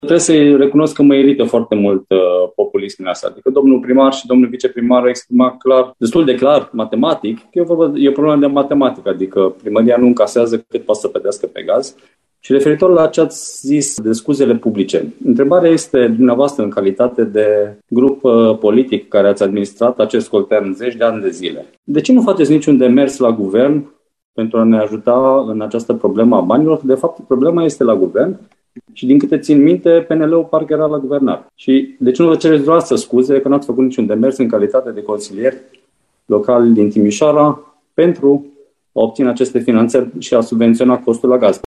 Trebuie să-i recunosc că mă irită foarte mult populismul ăsta. Adică domnul primar și domnul viceprimar au exprimat clar, destul de clar, matematic, că e o problemă de matematică, adică primăria nu încasează cât poate să plătească pe gaz. Și referitor la ce ați zis de scuzele publice, întrebarea este dumneavoastră în calitate de grup politic care ați administrat acest coltern zeci de ani de zile. De ce nu faceți niciun demers la guvern pentru a ne ajuta în această problemă a banilor? De fapt, problema este la guvern și din câte țin minte, PNL-ul parcă era la guvernare. Și de ce nu vă cereți dumneavoastră scuze că n-ați făcut niciun demers în calitate de consilier local din Timișoara pentru a obține aceste finanțări și a subvenționa costul la gaz?